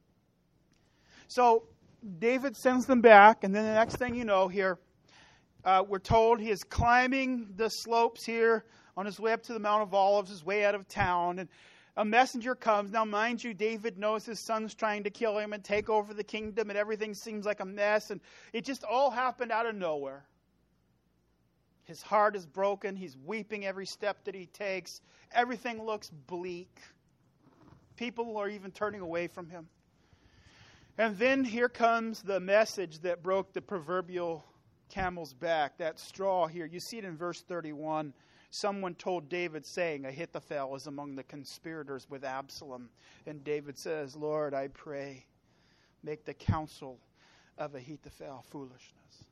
S1: So David sends them back, and then the next thing you know here, uh, we're told he is climbing the slopes here on his way up to the Mount of Olives, his way out of town, and a messenger comes. Now, mind you, David knows his son's trying to kill him and take over the kingdom, and everything seems like a mess, and it just all happened out of nowhere. His heart is broken. He's weeping every step that he takes. Everything looks bleak. People are even turning away from him. And then here comes the message that broke the proverbial camel's back, that straw here. You see it in verse thirty-one. Someone told David, saying, Ahithophel is among the conspirators with Absalom. And David says, Lord, I pray, make the counsel of Ahithophel foolishness.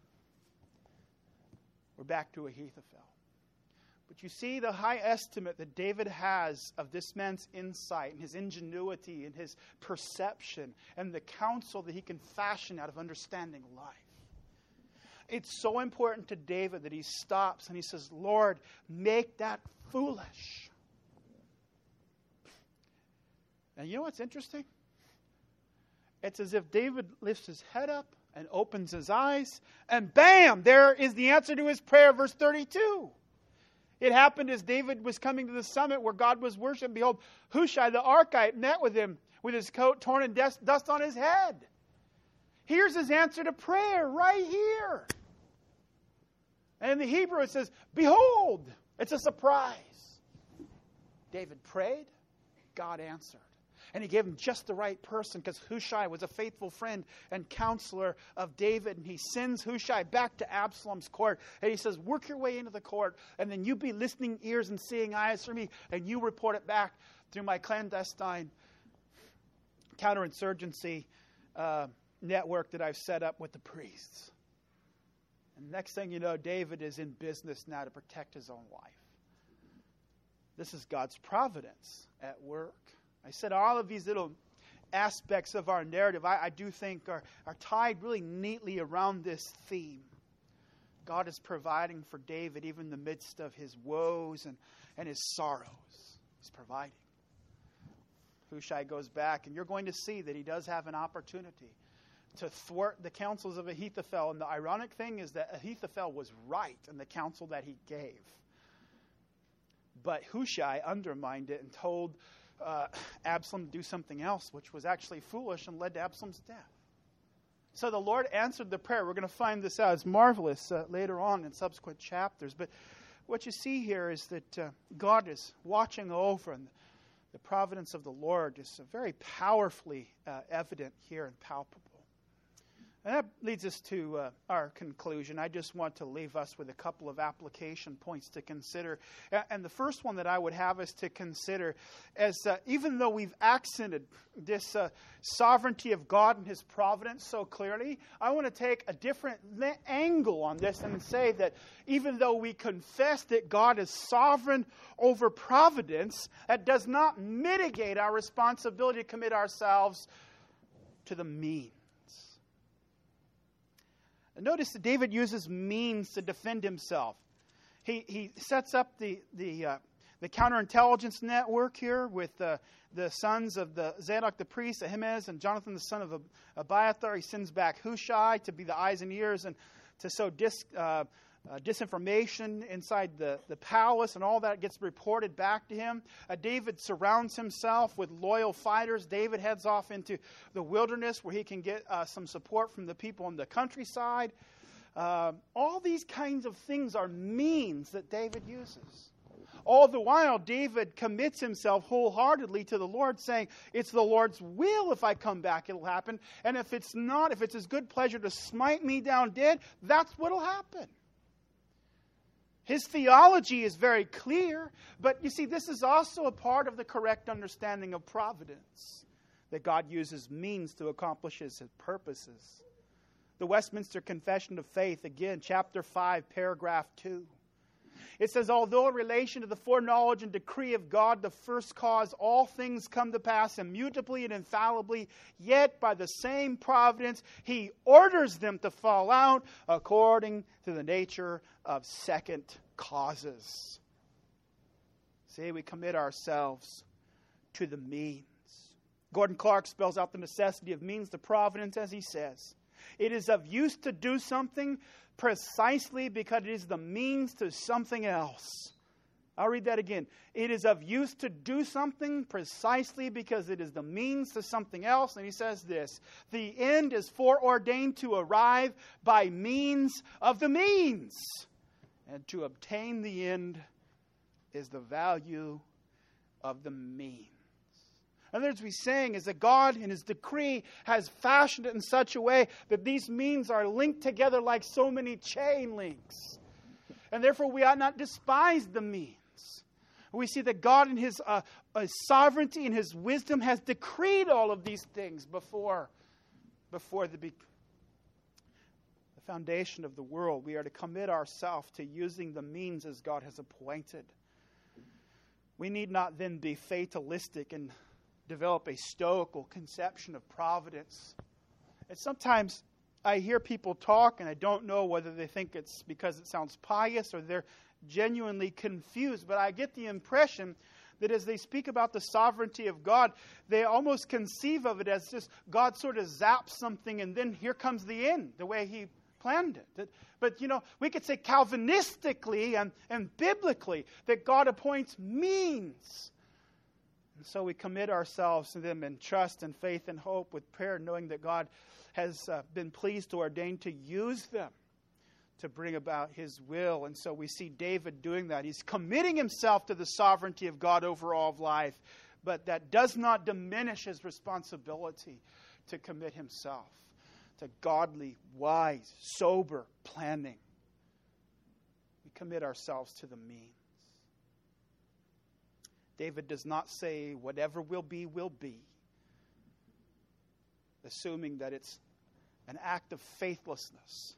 S1: We're back to Ahithophel. But you see the high estimate that David has of this man's insight and his ingenuity and his perception and the counsel that he can fashion out of understanding life. It's so important to David that he stops and he says, Lord, make that foolish. And you know what's interesting? It's as if David lifts his head up and opens his eyes, and bam, there is the answer to his prayer, verse thirty-two. It happened as David was coming to the summit where God was worshipped. Behold, Hushai the Archite met with him with his coat torn and dust on his head. Here's his answer to prayer right here. And in the Hebrew it says, behold, it's a surprise. David prayed, God answered. And he gave him just the right person because Hushai was a faithful friend and counselor of David. And he sends Hushai back to Absalom's court. And he says, work your way into the court. And then you be listening ears and seeing eyes for me. And you report it back through my clandestine counterinsurgency uh, network that I've set up with the priests. And next thing you know, David is in business now to protect his own life. This is God's providence at work. I said all of these little aspects of our narrative, I, I do think, are, are tied really neatly around this theme. God is providing for David even in the midst of his woes and, and his sorrows. He's providing. Hushai goes back, and you're going to see that he does have an opportunity to thwart the counsels of Ahithophel. And the ironic thing is that Ahithophel was right in the counsel that he gave. But Hushai undermined it and told uh, Absalom to do something else, which was actually foolish and led to Absalom's death. So the Lord answered the prayer. We're going to find this out. It's marvelous uh, later on in subsequent chapters. But what you see here is that uh, God is watching over, and the providence of the Lord is very powerfully uh, evident here and palpable. And that leads us to uh, our conclusion. I just want to leave us with a couple of application points to consider. And the first one that I would have us to consider is uh, even though we've accented this uh, sovereignty of God and His providence so clearly, I want to take a different le- angle on this and say that even though we confess that God is sovereign over providence, that does not mitigate our responsibility to commit ourselves to the means. Notice that David uses means to defend himself. He he sets up the the uh, the counterintelligence network here with uh, the sons of the Zadok the priest, Ahimaaz, and Jonathan the son of Abiathar. He sends back Hushai to be the eyes and ears and to sow dis, uh, uh, disinformation inside the, the palace, and all that gets reported back to him. Uh, David surrounds himself with loyal fighters. David heads off into the wilderness where he can get uh, some support from the people in the countryside. Uh, all these kinds of things are means that David uses. All the while, David commits himself wholeheartedly to the Lord, saying, it's the Lord's will if I come back, it'll happen. And if it's not, if it's His good pleasure to smite me down dead, that's what'll happen. His theology is very clear, but you see, this is also a part of the correct understanding of providence, that God uses means to accomplish His purposes. The Westminster Confession of Faith, again, chapter five, paragraph two. It says, although in relation to the foreknowledge and decree of God, the first cause, all things come to pass immutably and infallibly, yet by the same providence He orders them to fall out according to the nature of second causes. See, we commit ourselves to the means. Gordon Clark spells out the necessity of means to providence as he says, it is of use to do something precisely because it is the means to something else. I'll read that again. It is of use to do something precisely because it is the means to something else. And he says this, the end is foreordained to arrive by means of the means. And to obtain the end is the value of the means. In other words, what he's saying is that God in His decree has fashioned it in such a way that these means are linked together like so many chain links. And therefore we ought not despise the means. We see that God in His uh, uh, sovereignty and His wisdom has decreed all of these things before, before the, be- the foundation of the world. We are to commit ourselves to using the means as God has appointed. We need not then be fatalistic and develop a stoical conception of providence. And sometimes I hear people talk and I don't know whether they think it's because it sounds pious or they're genuinely confused. But I get the impression that as they speak about the sovereignty of God, they almost conceive of it as just God sort of zaps something and then here comes the end, the way He planned it. But, you know, we could say Calvinistically and, and biblically that God appoints means. And so we commit ourselves to them in trust and faith and hope with prayer, knowing that God has uh, been pleased to ordain to use them to bring about His will. And so we see David doing that. He's committing himself to the sovereignty of God over all of life, but that does not diminish his responsibility to commit himself to godly, wise, sober planning. We commit ourselves to the means. David does not say, whatever will be, will be, assuming that it's an act of faithlessness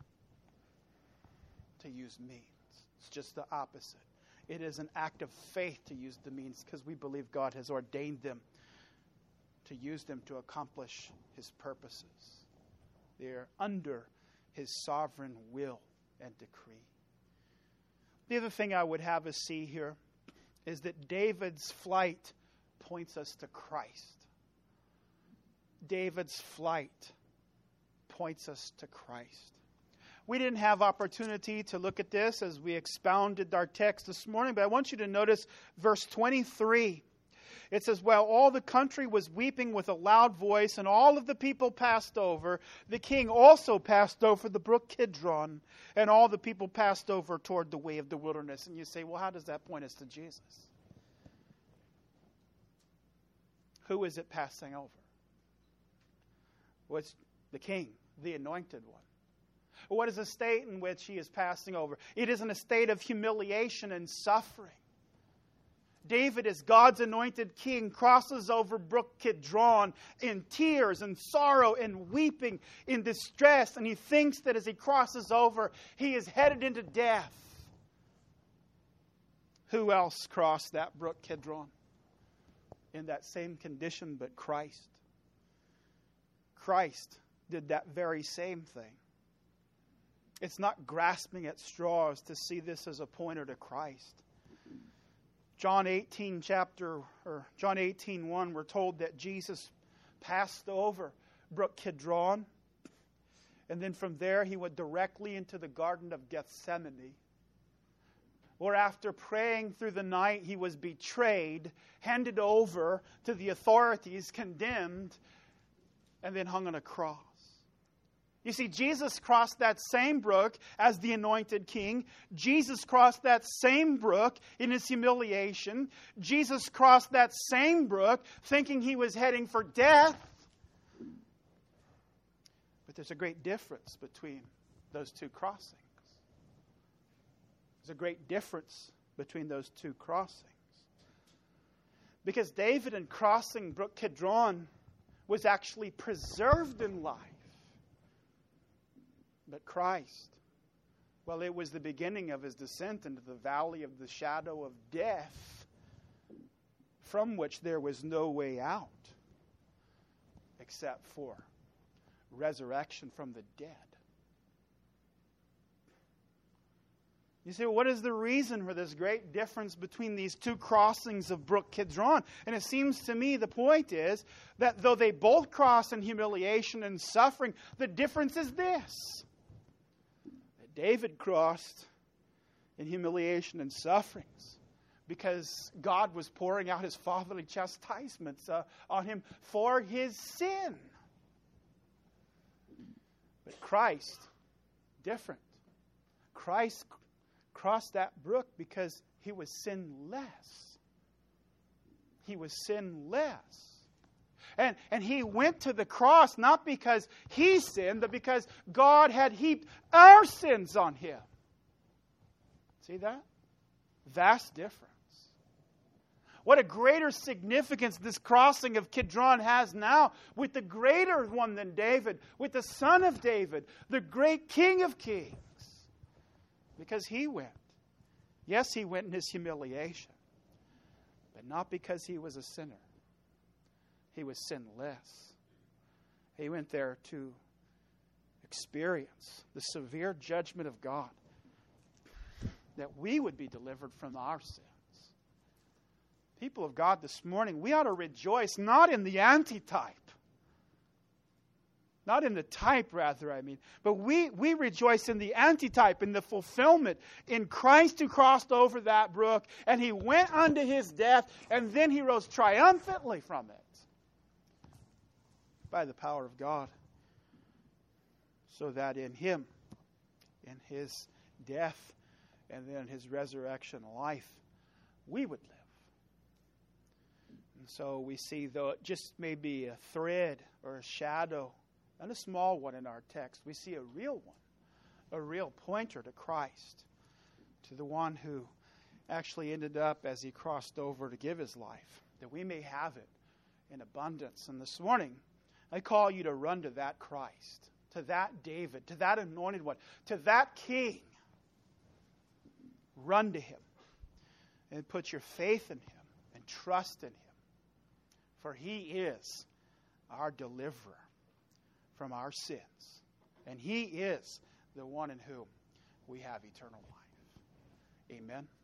S1: to use means. It's just the opposite. It is an act of faith to use the means because we believe God has ordained them to use them to accomplish His purposes. They're under His sovereign will and decree. The other thing I would have us see here is that David's flight points us to Christ. David's flight points us to Christ. We didn't have opportunity to look at this as we expounded our text this morning, but I want you to notice verse twenty-three. It says, while all the country was weeping with a loud voice, and all of the people passed over, the king also passed over the brook Kidron, and all the people passed over toward the way of the wilderness. And you say, well, how does that point us to Jesus? Who is it passing over? Well, it's the king, the anointed one. What is the state in which he is passing over? It is in a state of humiliation and suffering. David, as God's anointed king, crosses over Brook Kidron in tears and sorrow and weeping in distress. And he thinks that as he crosses over, he is headed into death. Who else crossed that Brook Kidron in that same condition but Christ? Christ did that very same thing. It's not grasping at straws to see this as a pointer to Christ. John eighteen chapter or John eighteen one, we're told that Jesus passed over Brook Kidron, and then from there he went directly into the Garden of Gethsemane, where after praying through the night he was betrayed, handed over to the authorities, condemned, and then hung on a cross. You see, Jesus crossed that same brook as the anointed king. Jesus crossed that same brook in his humiliation. Jesus crossed that same brook thinking he was heading for death. But there's a great difference between those two crossings. There's a great difference between those two crossings. Because David, in crossing Brook Kidron, was actually preserved in life. But Christ, well, it was the beginning of his descent into the valley of the shadow of death, from which there was no way out except for resurrection from the dead. You say, well, what is the reason for this great difference between these two crossings of Brook Kidron? And it seems to me the point is that though they both cross in humiliation and suffering, the difference is this. David crossed in humiliation and sufferings because God was pouring out His fatherly chastisements uh, on him for his sin. But Christ, different. Christ crossed that brook because He was sinless. He was sinless. And, and He went to the cross not because He sinned, but because God had heaped our sins on Him. See that? Vast difference. What a greater significance this crossing of Kidron has now with the greater one than David, with the Son of David, the great King of Kings. Because He went. Yes, He went in His humiliation, but not because He was a sinner. He was sinless. He went there to experience the severe judgment of God, that we would be delivered from our sins. People of God, this morning, we ought to rejoice not in the antitype, not in the type, rather, I mean, but we, we rejoice in the antitype, in the fulfillment, in Christ who crossed over that brook, and He went unto His death, and then He rose triumphantly from it. By the power of God, so that in Him, in His death, and then His resurrection life, we would live. And so we see, though it just may be a thread or a shadow, and a small one in our text, we see a real one, a real pointer to Christ, to the one who actually ended up as He crossed over to give His life, that we may have it in abundance. And this morning, I call you to run to that Christ, to that David, to that anointed one, to that King. Run to Him and put your faith in Him and trust in Him. For He is our deliverer from our sins. And he is the one in whom we have eternal life. Amen.